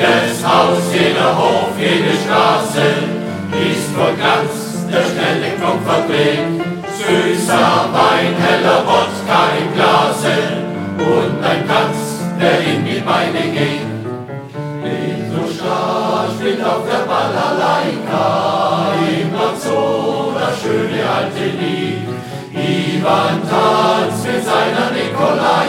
Jedes Haus, jeder Hof, jede Straße ist voll Glanz, der schnelle Kupferblick. Süßer Wein, heller Wodka im Glase und ein Tanz, der in die Beine geht. Petruschka spielt auf der Balalaika, immer so das schöne alte Lied. Ivan tanzt mit seiner Nikolai.